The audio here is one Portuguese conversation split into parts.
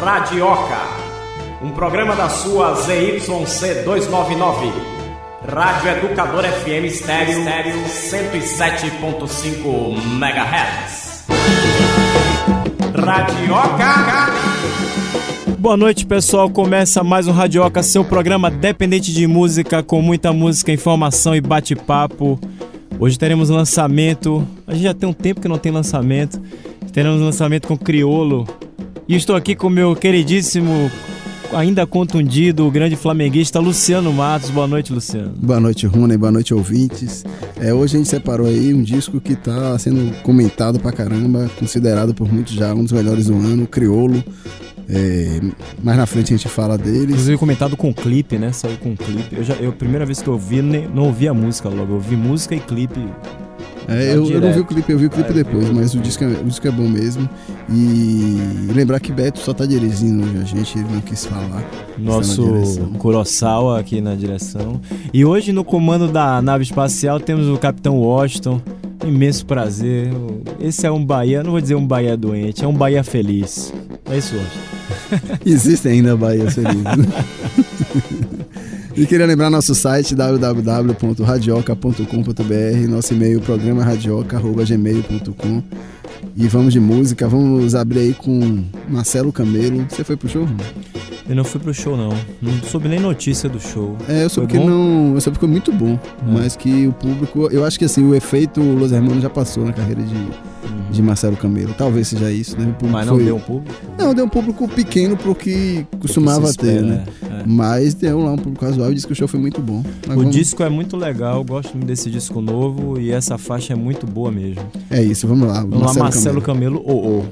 Radioca, um programa da sua ZYC 299, Rádio Educador FM Estéreo 107.5 MHz. Radioca. Boa noite, pessoal. Começa mais um Radioca, seu programa dependente de música, com muita música, informação e bate-papo. Hoje teremos lançamento. A gente já tem um tempo que não tem lançamento. Teremos lançamento com Criolo. E estou aqui com o meu queridíssimo, ainda contundido, o grande flamenguista Luciano Matos. Boa noite, Luciano. Boa noite, Rony. Boa noite, ouvintes. Hoje a gente separou aí um disco que está sendo comentado pra caramba, considerado por muitos já um dos melhores do ano, Criolo. Mais na frente a gente fala deles. Inclusive comentado com clipe, né? Saiu com clipe. A primeira vez que eu vi, não ouvi a música logo. Eu ouvi música e clipe. Eu não vi o clipe, eu vi o clipe depois, mas o disco é bom mesmo. E lembrar que Beto só tá dirigindo a gente, ele não quis falar. Nosso Kurosawa aqui na direção. E hoje no comando da nave espacial temos o Capitão Washington. Imenso prazer. Esse é um Bahia, não vou dizer um Bahia doente, é um Bahia feliz. É isso, Washington. Existe ainda Bahia feliz. E queria lembrar nosso site www.radioca.com.br, nosso e-mail programa radioca@gmail.com. E vamos de música, vamos abrir aí com Marcelo Camelo. Você foi pro show? Eu não fui pro show, não soube nem notícia do show. Eu soube que foi muito bom, mas que o público, eu acho que assim, o efeito Los Hermanos já passou na carreira de Marcelo Camelo, talvez seja isso, né? Mas não deu um público? Não, deu um público pequeno pro que costumava ter, né? Mas deu lá um público razoável e disse que o show foi muito bom. Disco é muito legal, eu gosto desse disco novo e essa faixa é muito boa mesmo. É isso, vamos lá. Marcelo Camelo, oh.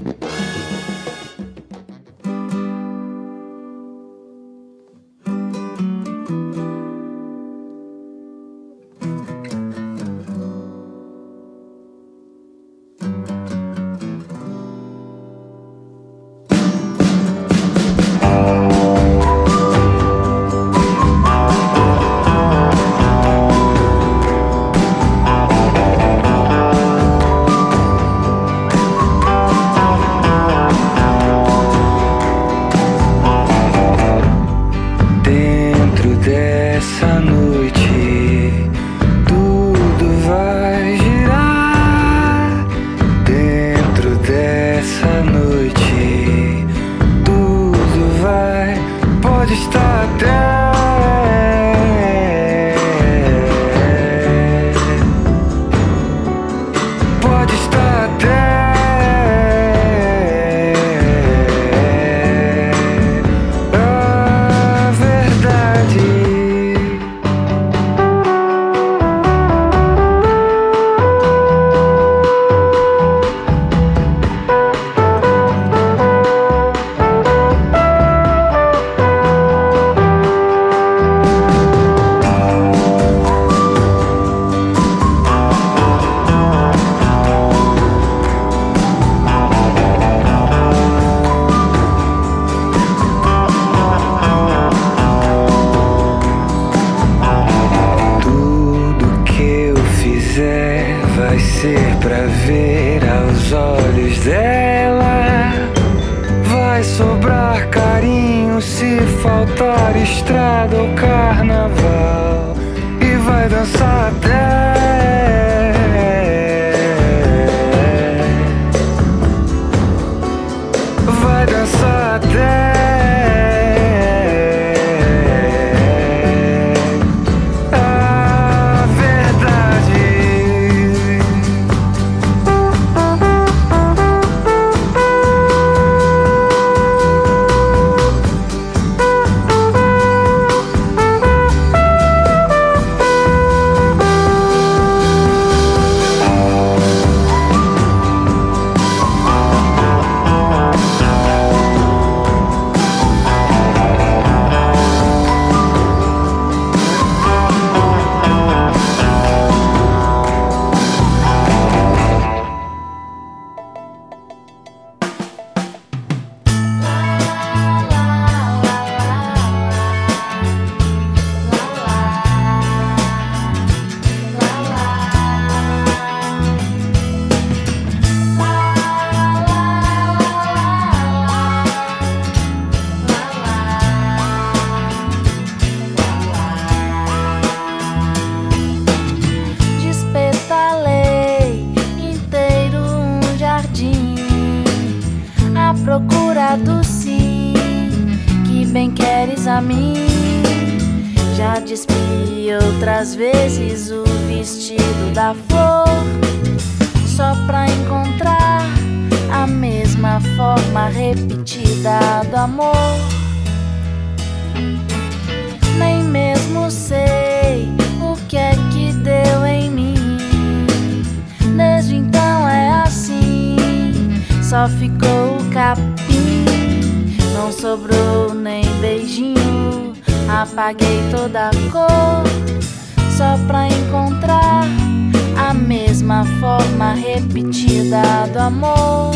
pra mim. Já despi outras vezes o vestido da flor, só pra encontrar a mesma forma repetida do amor. Nem mesmo sei o que é que deu em mim. Desde então é assim, só ficou o capim. Não sobrou nem beijinho, apaguei toda a cor, só pra encontrar a mesma forma repetida do amor.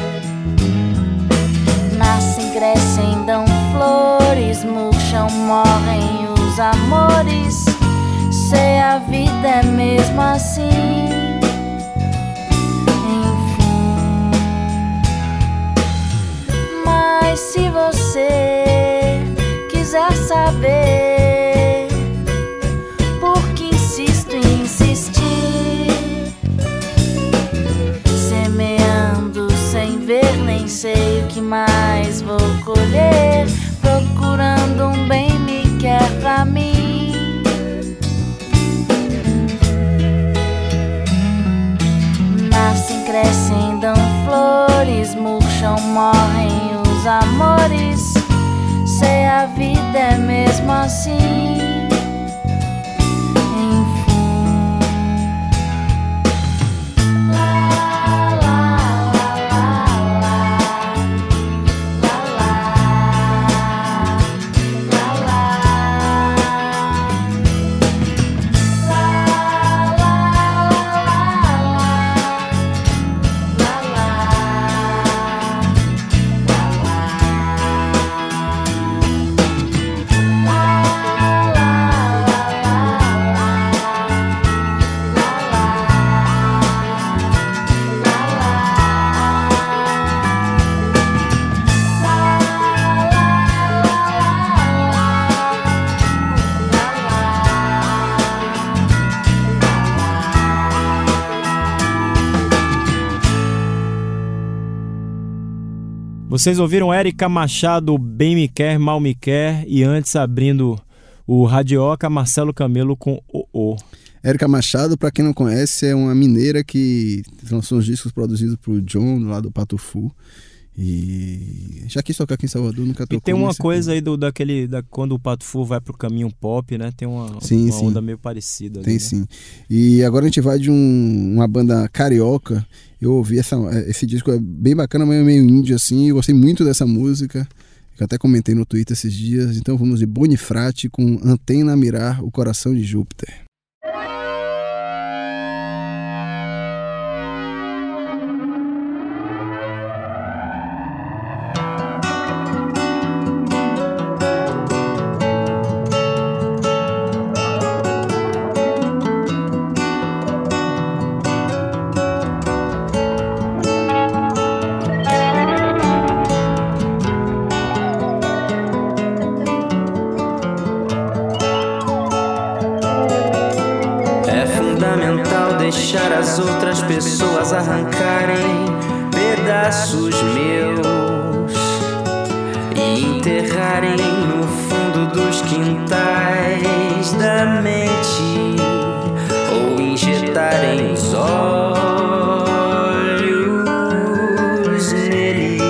Nascem, crescem, dão flores, murcham, morrem os amores. Sei, a vida é mesmo assim. Enfim, mas se você quiser saber por que insisto em insistir, semeando sem ver, nem sei o que mais vou colher, procurando um bem me quer pra mim. Nascem, crescem, dão flores, murcham, morrem os amores. Sei, a vida é mesmo assim. Vocês ouviram Érica Machado, Bem Me Quer, Mal Me Quer, e antes, abrindo o Radioca, Marcelo Camelo com O. Érica Machado, pra quem não conhece, é uma mineira que lançou os discos produzidos pro John, lá do Patufu. E já quis tocar aqui em Salvador, nunca tocou. E tem uma coisa aí quando o Patufu vai pro caminho pop, né? Tem uma onda meio parecida. Tem ali, sim. Né? E agora a gente vai de uma banda carioca. Eu ouvi esse disco, é bem bacana, mas é meio índio assim. Eu gostei muito dessa música, que eu até comentei no Twitter esses dias. Então vamos de Bonifrate com Antena Mirar, o Coração de Júpiter. Deixar as outras pessoas arrancarem pedaços meus e enterrarem no fundo dos quintais da mente, ou injetarem os olhos neles,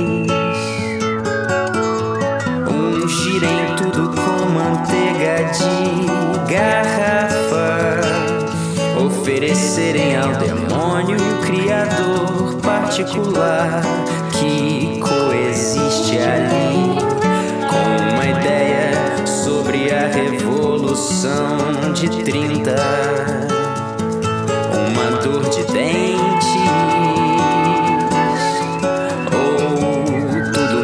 ungirem tudo com manteiga de garrafa, oferecerem ao demônio o criador particular que coexiste ali com uma ideia sobre a revolução de 30, uma dor de dentes ou tudo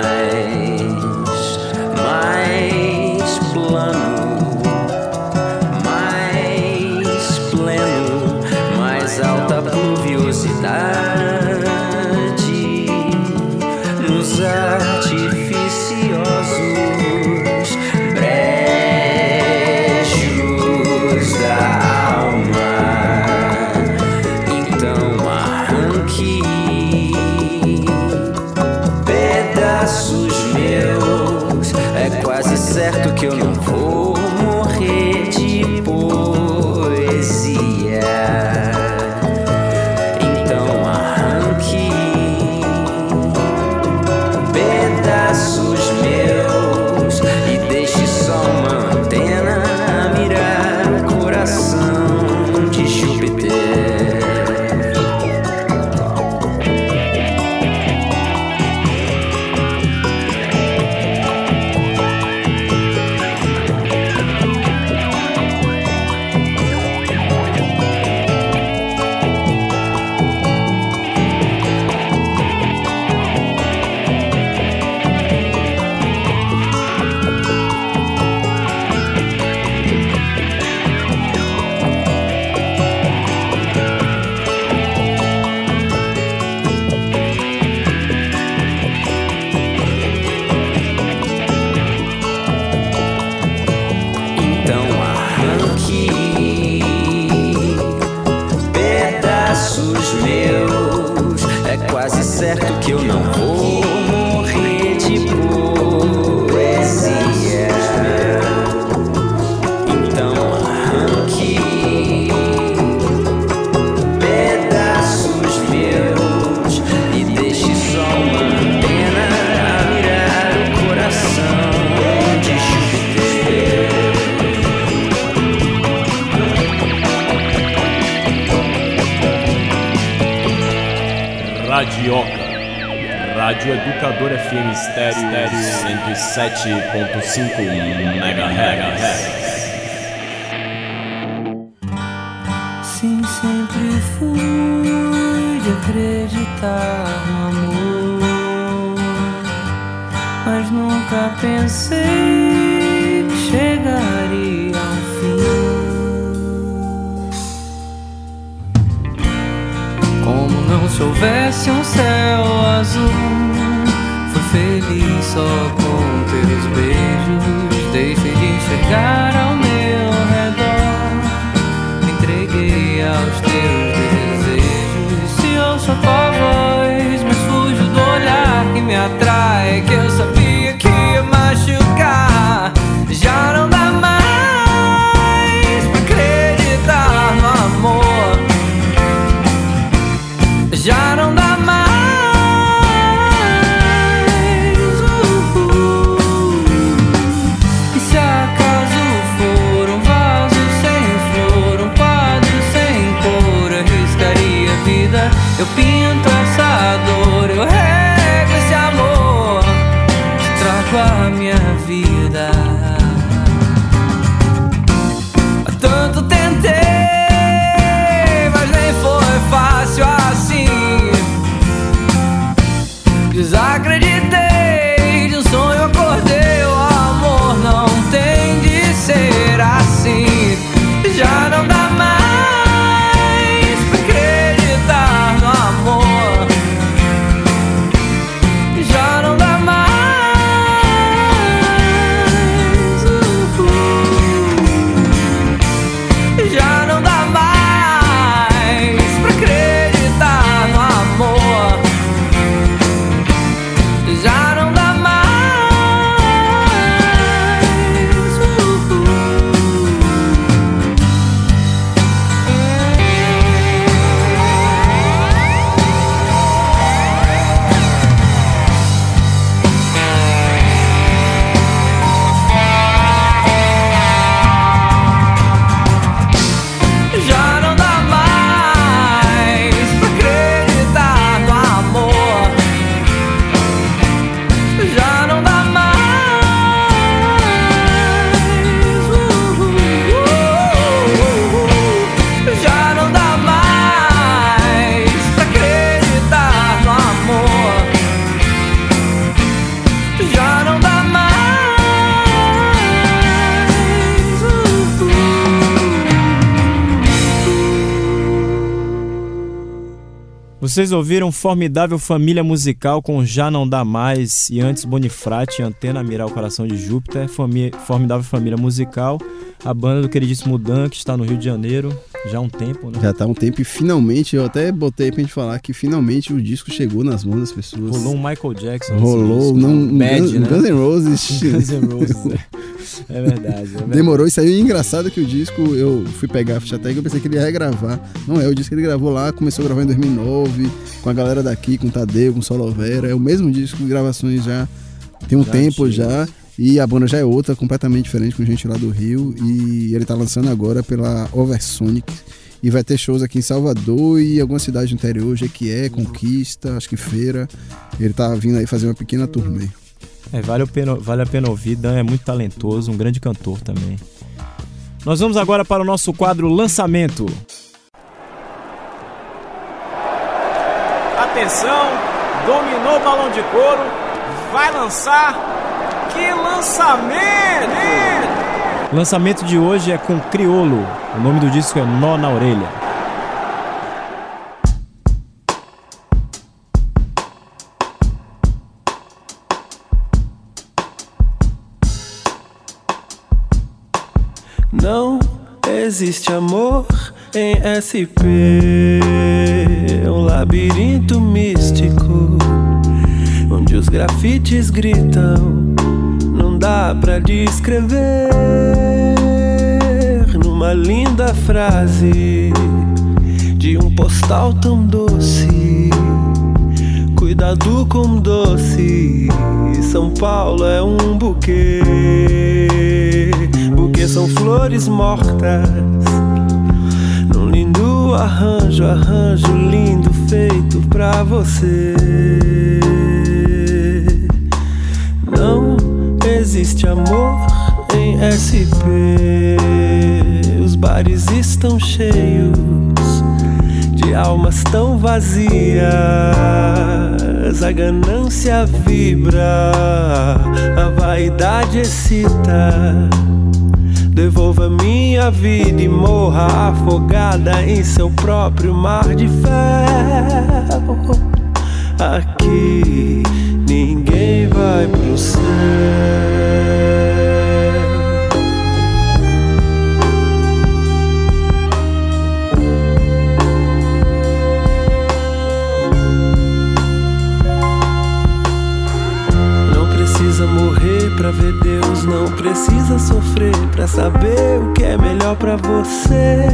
mais plano, alta pluviosidade nos artificiosos brejos da alma. Então arranque pedaços meus, é quase certo que eu não vou morrer de poesia. Então arranque pedaços meus e deixe só uma antena a mirar o coração de Júpiter. Radioca, Rádio Educador FM Estéreo 107.5 MHz. Sim, sempre fui de acreditar no amor, mas nunca pensei que chegaria ao fim. Como não se houvesse um céu azul, fui feliz só com teus beijos. Deixei de enxergar ao meu redor, me entreguei aos teus desejos. Se ouço a tua voz, mas fujo do olhar que me atrai, que eu sabia que ia machucar. Já não dá mais pra acreditar no amor. Já não dá mais. E se acaso for um vaso sem flor, um quadro sem cor, arriscaria a vida. Eu pinto essa dor, eu rego esse amor, trago a minha vida. Há tanto tentei, mas nem foi fácil assim. Desacreditei, de um sonho acordei. O amor não tem de ser assim. Já não dá mais pra acreditar no amor. Já não dá mais. Já não dá mais pra acreditar no amor. Já não dá mais. Já não dá mais pra acreditar no amor. Já não dá mais. Já não dá mais pra acreditar no amor. Já não dá mais. Vocês ouviram Formidável Família Musical com Já Não Dá Mais, e antes Bonifrate, Antena a Mirar o Coração de Júpiter. Formidável Família Musical, a banda do queridíssimo Dan, que está no Rio de Janeiro já há um tempo, né? Já tá há um tempo e finalmente, eu até botei pra gente falar que finalmente o disco chegou nas mãos das pessoas. Rolou um Michael Jackson. Rolou, disco, não, um Bad, né? Guns N' Roses. Guns N' Roses, é verdade. Demorou e saiu. E engraçado que o disco, eu fui pegar a ficha técnica, eu pensei que ele ia regravar. Não é, o disco que ele gravou lá, começou a gravar em 2009, com a galera daqui, com o Tadeu, com o Solovera. É o mesmo disco de gravações já tem um tempo já. E a banda já é outra, completamente diferente, com gente lá do Rio. E ele tá lançando agora pela Oversonic. E vai ter shows aqui em Salvador e alguma cidade do interior, Jequié, Conquista, acho que Feira. Ele tá vindo aí fazer uma pequena turnê. Vale a pena ouvir. Dan é muito talentoso, um grande cantor também. Nós vamos agora para o nosso quadro Lançamento. Atenção, dominou o balão de couro, vai lançar. Que lançamento! O lançamento de hoje é com Criolo. O nome do disco é Nó na Orelha. Não existe amor em SP, um labirinto místico. onde os grafites gritam, não dá pra descrever numa linda frase de um postal tão doce. Cuidado com doce, São Paulo é um buquê. Buquê são flores mortas num lindo arranjo, arranjo lindo feito pra você. Não existe amor em SP. Os bares estão cheios de almas tão vazias. A ganância vibra, a vaidade excita. Devolva minha vida e morra afogada em seu próprio mar de ferro. Aqui ninguém vai pro céu. Não precisa morrer pra ver Deus, não precisa sofrer pra saber o que é melhor pra você.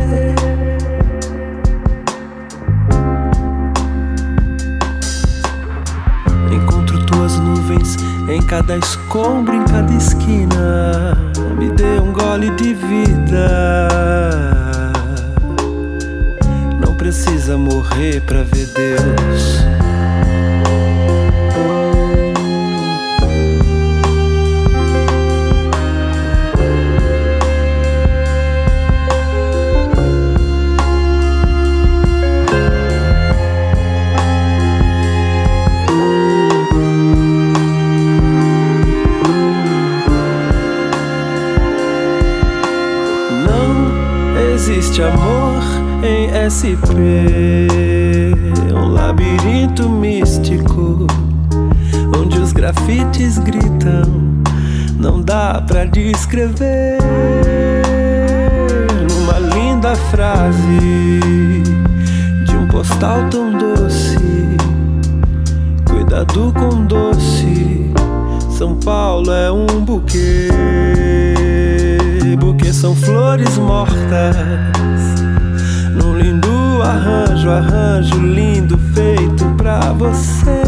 Encontro tuas nuvens em cada escombro, em cada esquina. Me dê um gole de vida. Não precisa morrer pra ver Deus. Existe amor em SP, um labirinto místico, onde os grafites gritam, não dá pra descrever numa linda frase de um postal tão doce. Cuidado com doce, São Paulo é um buquê. Buquê são flores mortas num lindo arranjo, arranjo lindo feito pra você.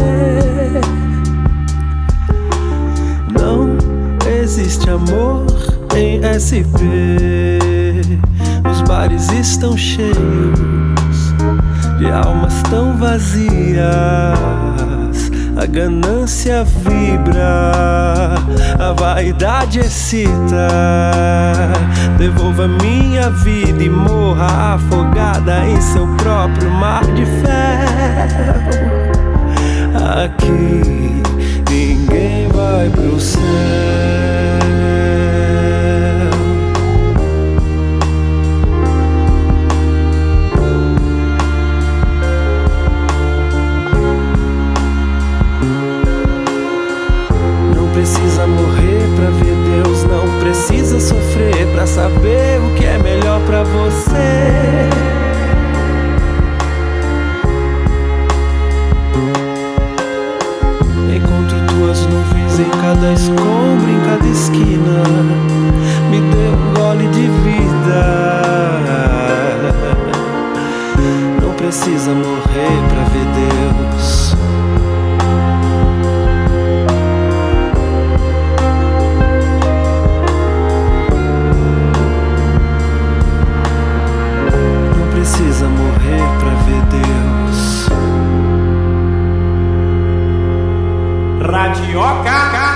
Não existe amor em SP. Os bares estão cheios de almas tão vazias. A ganância vibra, a vaidade excita. Devolva minha vida e morra afogada em seu próprio mar de ferro. Aqui ninguém vai pro céu. Precisa morrer pra ver Deus, não precisa sofrer pra saber o que é melhor pra você. Encontro tuas nuvens em cada escombro, em cada esquina. Me dê um gole de vida. Não precisa morrer pra ver Deus. Precisa morrer pra ver Deus. Radioca.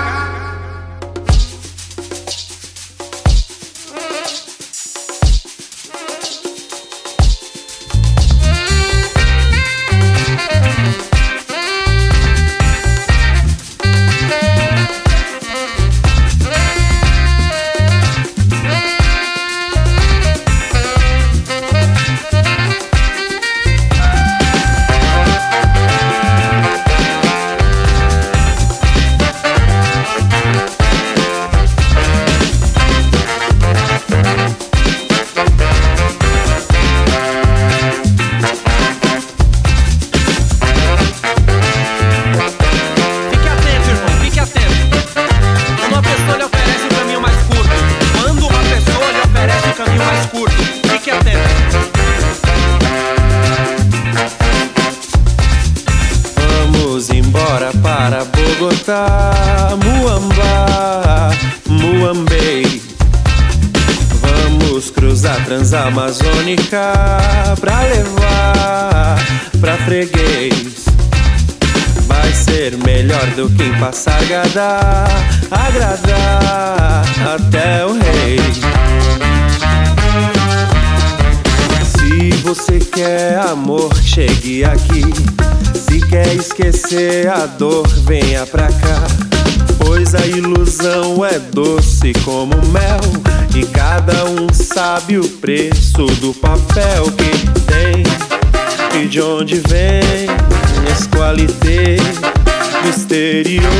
Bogotá, Muamba, Muambei. Vamos cruzar Transamazônica pra levar pra freguês. Vai ser melhor do que em Passargada, agradar até o rei. Se você quer amor, chegue aqui. Se quer esquecer a dor, venha pra cá. Pois a ilusão é doce como mel, e cada um sabe o preço do papel que tem e de onde vem esse qualité do exterior.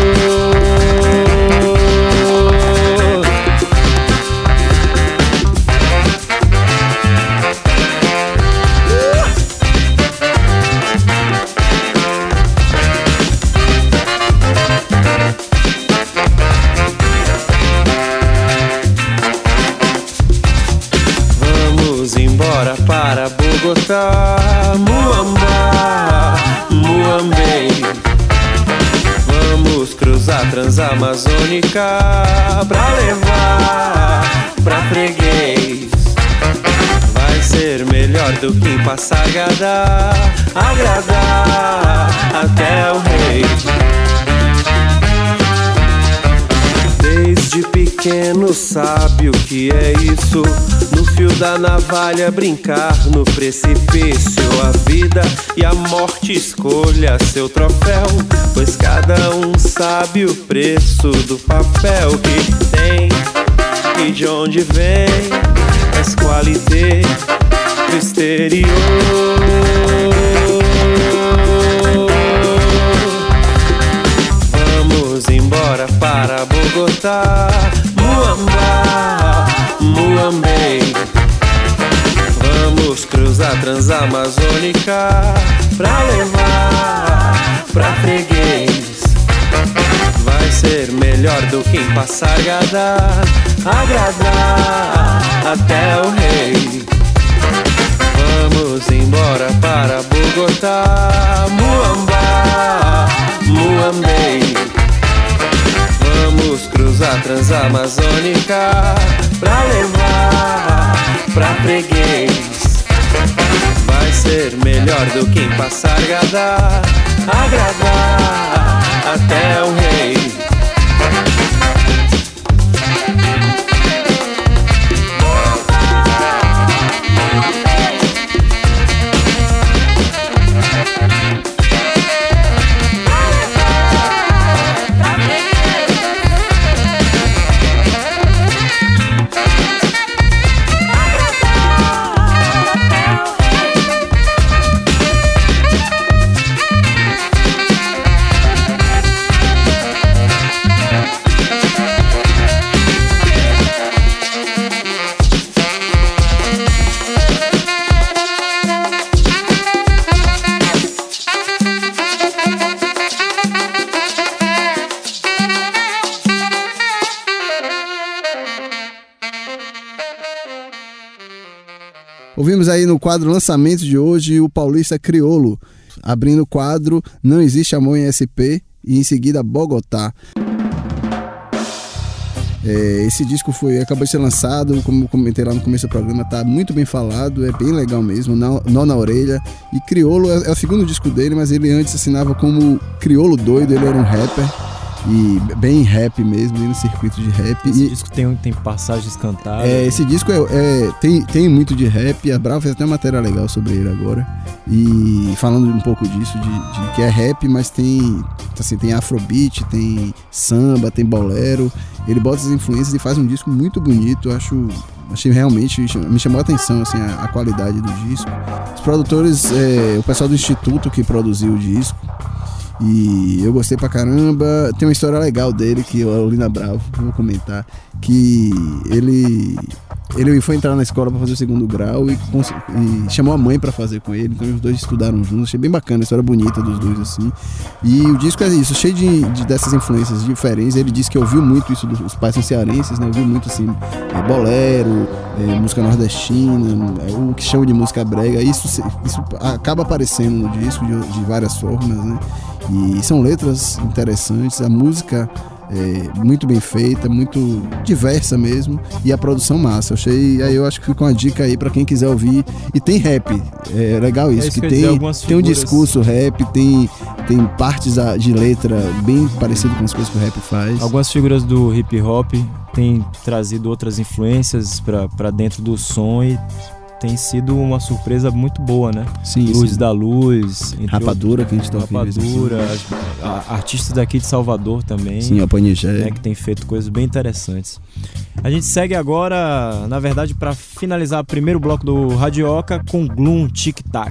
Para Bogotá, Muamba, Muambei. Vamos cruzar Transamazônica pra levar pra freguês. Vai ser melhor do que em Passargada, agradar até o rei. Desde pequeno sabe o que é isso, no fio da navalha brincar no precipício. A vida e a morte escolha seu troféu, pois cada um sabe o preço do papel que tem e de onde vem essa qualité do exterior. Vamos embora para Bogotá, Muamba, Muambei. Vamos cruzar Transamazônica pra levar pra freguês. Vai ser melhor do que em Passargada, agradar até o rei. Vamos embora para Bogotá, Muamba, Muambei. Vamos cruzar Transamazônica pra levar pra freguês. Vai ser melhor do que em Passargada, agradar até o rei. Ouvimos aí no quadro lançamento de hoje o paulista Criolo, abrindo o quadro Não Existe Amor em SP e em seguida Bogotá. Esse disco acabou de ser lançado, como eu comentei lá no começo do programa, tá muito bem falado, é bem legal mesmo, nó na orelha. E Criolo é o segundo disco dele, mas ele antes assinava como Criolo Doido, ele era um rapper. E bem rap mesmo, bem no circuito de rap. Esse disco tem passagens cantadas. Esse disco tem muito de rap. A Bravo fez até uma matéria legal sobre ele agora. E falando um pouco disso, de que é rap, mas tem afrobeat, tem samba, tem bolero. Ele bota as influências e faz um disco muito bonito. Achei realmente, me chamou a atenção assim, a qualidade do disco. Os produtores, o pessoal do Instituto que produziu o disco. E eu gostei pra caramba. Tem uma história legal dele que eu li na Bravo, vou comentar. Que ele ele foi entrar na escola para fazer o segundo grau e chamou a mãe para fazer com ele, então os dois estudaram juntos. Achei bem bacana, a história bonita dos dois assim. E o disco é isso, cheio dessas influências diferentes. Ele disse que ouviu muito isso, os pais são cearenses, né? Ouviu muito assim, bolero, música nordestina, o que chama de música brega. Isso acaba aparecendo no disco de várias formas, né? E são letras interessantes, a música muito bem feita, muito diversa mesmo, e a produção massa. Aí eu acho que fica uma dica aí pra quem quiser ouvir. E tem rap, é legal isso, que tem um discurso rap, tem partes de letra bem parecido com as coisas que o rap faz. Algumas figuras do hip hop têm trazido outras influências pra dentro do som e tem sido uma surpresa muito boa, né? Sim, Luz sim. da Luz, Rapadura, que a gente tá ouvindo. Rapadura, artistas daqui de Salvador também. Sim, a Panigé. Né, que tem feito coisas bem interessantes. A gente segue agora, na verdade, para finalizar o primeiro bloco do Radioca com Gloom Tic Tac.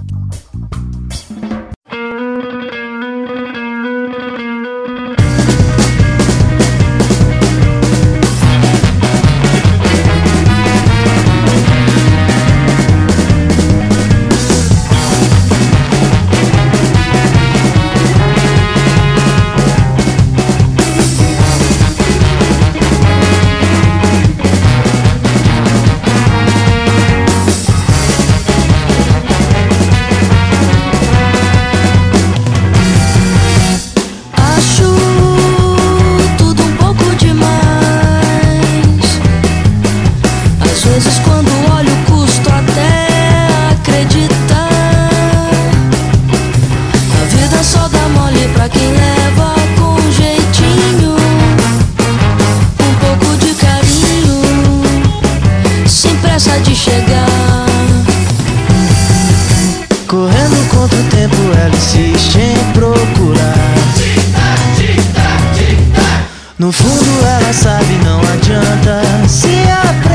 Correndo contra o tempo, ela insiste em procurar. No fundo ela sabe, não adianta se apaixonar.